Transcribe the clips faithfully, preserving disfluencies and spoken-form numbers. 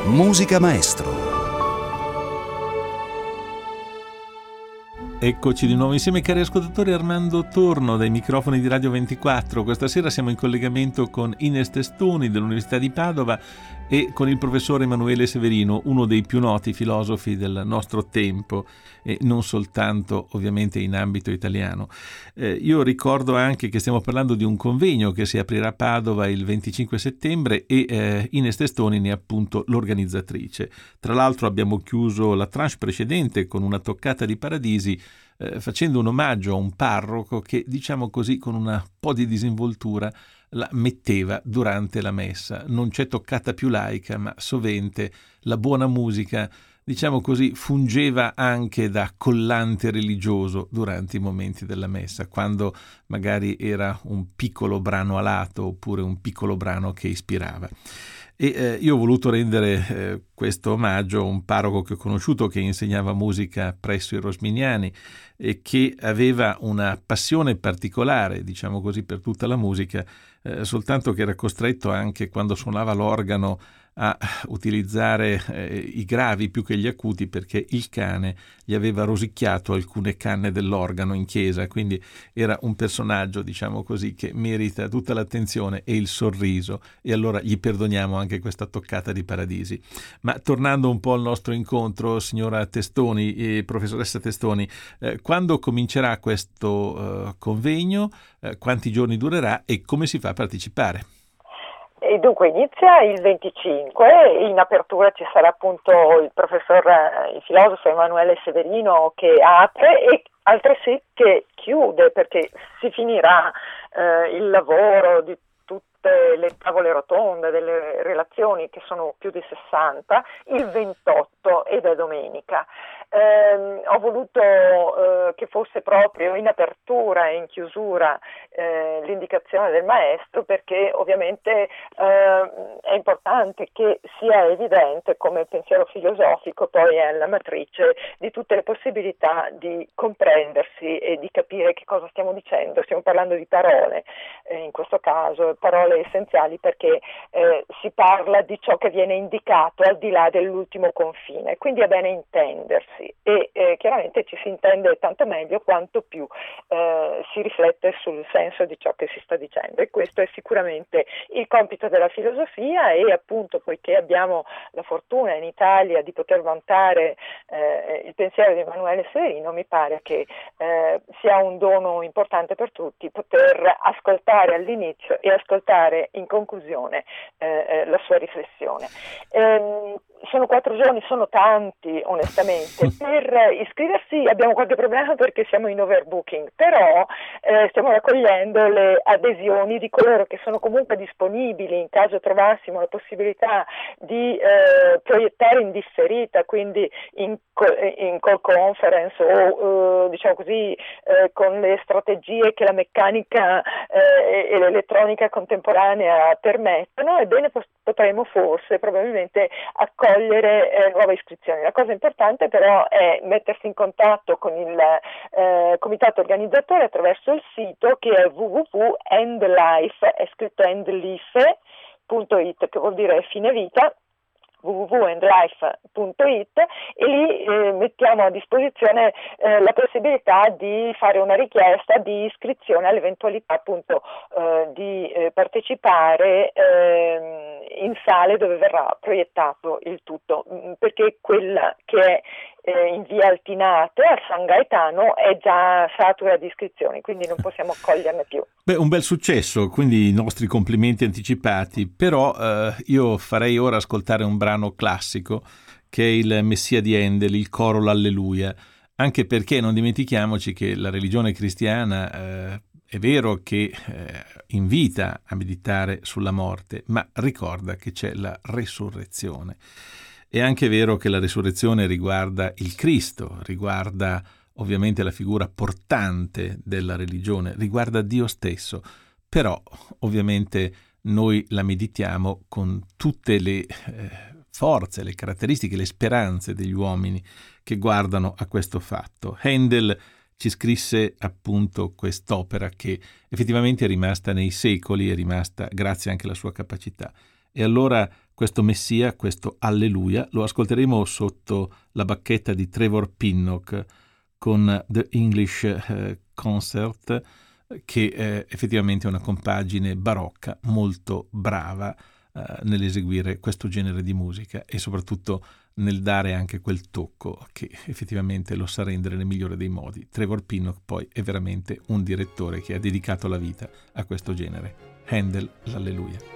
Musica Maestro. Eccoci di nuovo insieme, cari ascoltatori. Armando Torno dai microfoni di Radio ventiquattro. Questa sera siamo in collegamento con Ines Testoni dell'Università di Padova e con il professore Emanuele Severino, uno dei più noti filosofi del nostro tempo e non soltanto ovviamente in ambito italiano. Eh, io ricordo anche che stiamo parlando di un convegno che si aprirà a Padova il venticinque settembre e eh, Ines Testoni ne è appunto l'organizzatrice. Tra l'altro abbiamo chiuso la tranche precedente con una toccata di Paradisi, eh, facendo un omaggio a un parroco che, diciamo così, con un po' di disinvoltura la metteva durante la messa. Non c'è toccata più laica, ma sovente la buona musica, diciamo così, fungeva anche da collante religioso durante i momenti della messa, quando magari era un piccolo brano alato oppure un piccolo brano che ispirava. E eh, io ho voluto rendere eh, questo omaggio a un parroco che ho conosciuto, che insegnava musica presso i Rosminiani e che aveva una passione particolare, diciamo così, per tutta la musica, eh, soltanto che era costretto anche quando suonava l'organo a utilizzare eh, i gravi più che gli acuti, perché il cane gli aveva rosicchiato alcune canne dell'organo in chiesa. Quindi era un personaggio, diciamo così, che merita tutta l'attenzione e il sorriso, e allora gli perdoniamo anche questa toccata di Paradisi. Ma tornando un po' al nostro incontro, signora Testoni e professoressa Testoni, eh, quando comincerà questo eh, convegno, eh, quanti giorni durerà e come si fa a partecipare? E dunque inizia il venticinque, in apertura ci sarà appunto il professor, il filosofo Emanuele Severino che apre e altresì che chiude, perché si finirà eh, il lavoro di tutte le tavole rotonde, delle relazioni, che sono più di sessanta, il ventotto ed è domenica. Eh, ho voluto eh, che fosse proprio in apertura e in chiusura eh, l'indicazione del maestro, perché ovviamente eh, è importante che sia evidente come il pensiero filosofico poi è la matrice di tutte le possibilità di comprendersi e di capire che cosa stiamo dicendo. Stiamo parlando di parole, eh, in questo caso parole essenziali, perché eh, si parla di ciò che viene indicato al di là dell'ultimo confine, quindi è bene intendersi. E eh, chiaramente ci si intende tanto meglio quanto più eh, si riflette sul senso di ciò che si sta dicendo, e questo è sicuramente il compito della filosofia. E appunto, poiché abbiamo la fortuna in Italia di poter vantare eh, il pensiero di Emanuele Severino, mi pare che eh, sia un dono importante per tutti poter ascoltare all'inizio e ascoltare in conclusione eh, la sua riflessione. Ehm, sono quattro giorni, sono tanti onestamente. Per iscriversi abbiamo qualche problema perché siamo in overbooking, però eh, stiamo raccogliendo le adesioni di coloro che sono comunque disponibili in caso trovassimo la possibilità di eh, proiettare in differita, quindi in, in call conference o eh, diciamo così eh, con le strategie che la meccanica eh, e l'elettronica contemporanea permettono. Ebbene, potremo forse probabilmente accogliere eh, nuove iscrizioni. La cosa importante però è mettersi in contatto con il eh, comitato organizzatore attraverso il sito, che è w w w punto endlife, è scritto endlife punto it, che vuol dire fine vita, w w w punto endlife punto it, e lì eh, mettiamo a disposizione eh, la possibilità di fare una richiesta di iscrizione all'eventualità appunto eh, di eh, partecipare eh, in sale dove verrà proiettato il tutto, perché quella che è eh, in via Altinate a San Gaetano è già satura di iscrizioni, quindi non possiamo accoglierne più. Beh, un bel successo, quindi i nostri complimenti anticipati. Però eh, io farei ora ascoltare un brano classico che è il Messia di Handel, il coro l'Alleluia, anche perché non dimentichiamoci che la religione cristiana eh, è vero che eh, invita a meditare sulla morte, ma ricorda che c'è la resurrezione. È anche vero che la resurrezione riguarda il Cristo, riguarda ovviamente la figura portante della religione, riguarda Dio stesso, però ovviamente noi la meditiamo con tutte le eh, forze, le caratteristiche, le speranze degli uomini che guardano a questo fatto. Handel ci scrisse appunto quest'opera che effettivamente è rimasta nei secoli, è rimasta grazie anche alla sua capacità. E allora questo Messia, questo Alleluia, lo ascolteremo sotto la bacchetta di Trevor Pinnock con The English eh, Concert, che è effettivamente una compagine barocca molto brava eh, nell'eseguire questo genere di musica e soprattutto nel dare anche quel tocco che effettivamente lo sa rendere nel migliore dei modi. Trevor Pinnock poi è veramente un direttore che ha dedicato la vita a questo genere. Handel, l'Alleluia.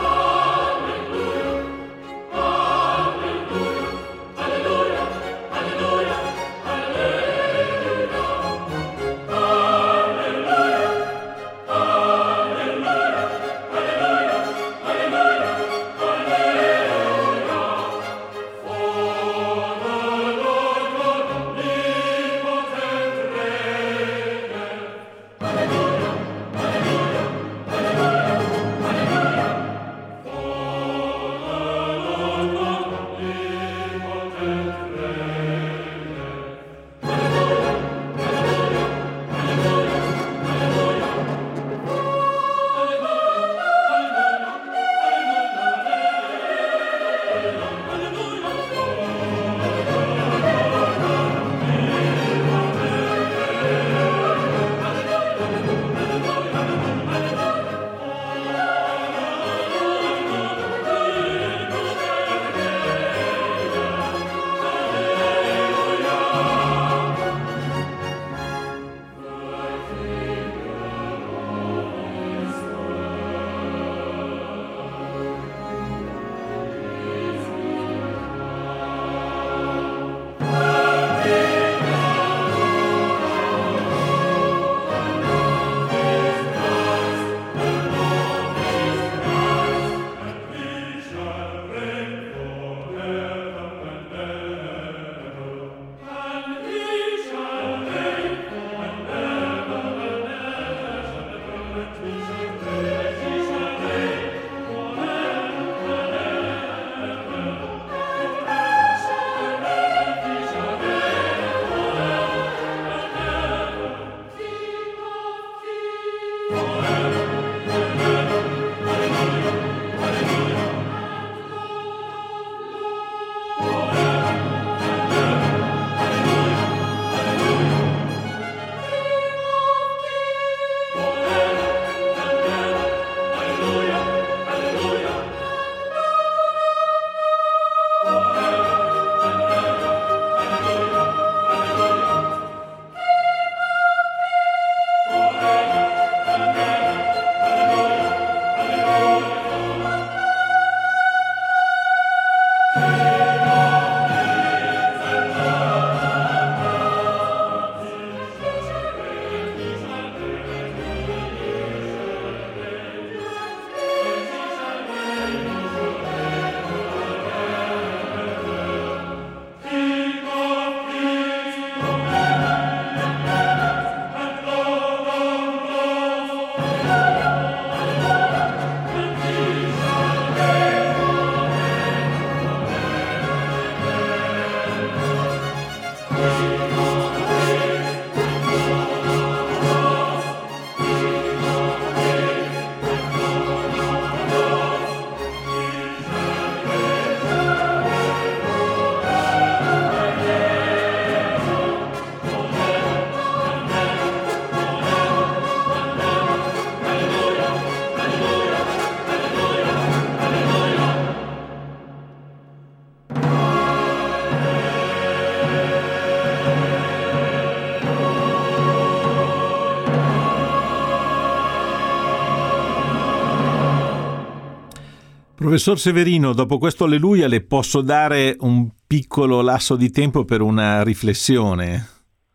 Professor Severino, dopo questo Alleluia le posso dare un piccolo lasso di tempo per una riflessione?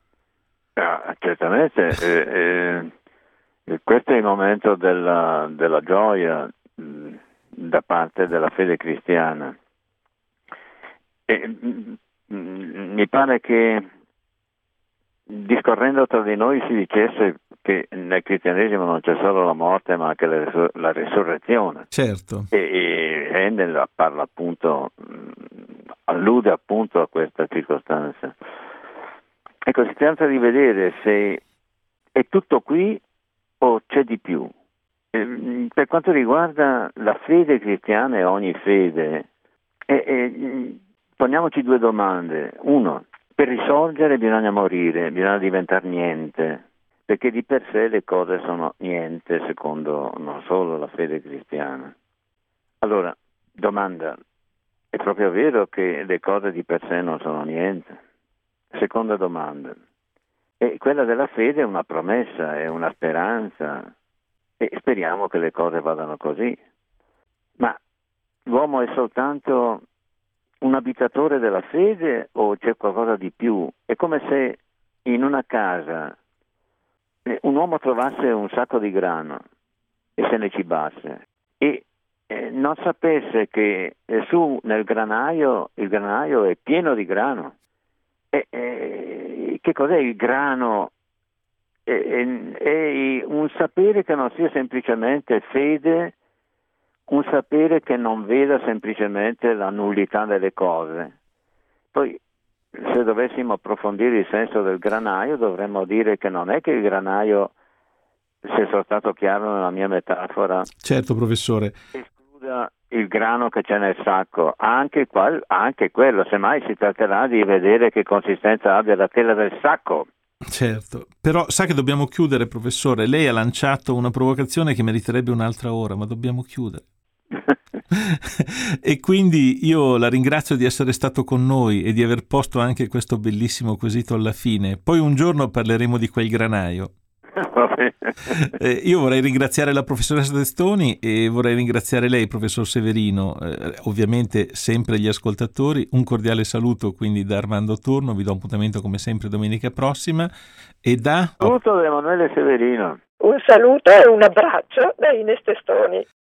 Ah, certamente, eh, eh, questo è il momento della, della gioia mh, da parte della fede cristiana. E, mh, mh, mi pare che discorrendo tra di noi si dicesse che nel cristianesimo non c'è solo la morte ma anche la, risur- la risurrezione. Certo. E, e Handel parla appunto, allude appunto a questa circostanza. Ecco, si tratta di vedere se è tutto qui o c'è di più. eh, per quanto riguarda la fede cristiana e ogni fede, eh, eh, poniamoci due domande. Uno, per risorgere bisogna morire, bisogna diventare niente, perché di per sé le cose sono niente, secondo non solo la fede cristiana. Allora, domanda, è proprio vero che le cose di per sé non sono niente? Seconda domanda, e quella della fede è una promessa, è una speranza, e speriamo che le cose vadano così. Ma l'uomo è soltanto un abitatore della fede o c'è qualcosa di più? È come se in una casa un uomo trovasse un sacco di grano e se ne cibasse e eh, non sapesse che eh, su nel granaio il granaio è pieno di grano. E, e, che cos'è il grano? È, è, è un sapere che non sia semplicemente fede, un sapere che non veda semplicemente la nullità delle cose. Poi, se dovessimo approfondire il senso del granaio, dovremmo dire che non è che il granaio, se sono stato chiaro nella mia metafora, certo, professore, escluda il grano che c'è nel sacco, anche, qual, anche quello, semmai si tratterà di vedere che consistenza abbia la tela del sacco. Certo, però sa che dobbiamo chiudere, professore. Lei ha lanciato una provocazione che meriterebbe un'altra ora, ma dobbiamo chiudere. E quindi io la ringrazio di essere stato con noi e di aver posto anche questo bellissimo quesito alla fine. Poi un giorno parleremo di quel granaio. Eh, io vorrei ringraziare la professoressa Testoni e vorrei ringraziare lei, professor Severino, eh, ovviamente sempre gli ascoltatori. Un cordiale saluto quindi da Armando Turno, vi do appuntamento come sempre domenica prossima e da... Saluto da Emanuele Severino. Un saluto e un abbraccio da Ines Testoni.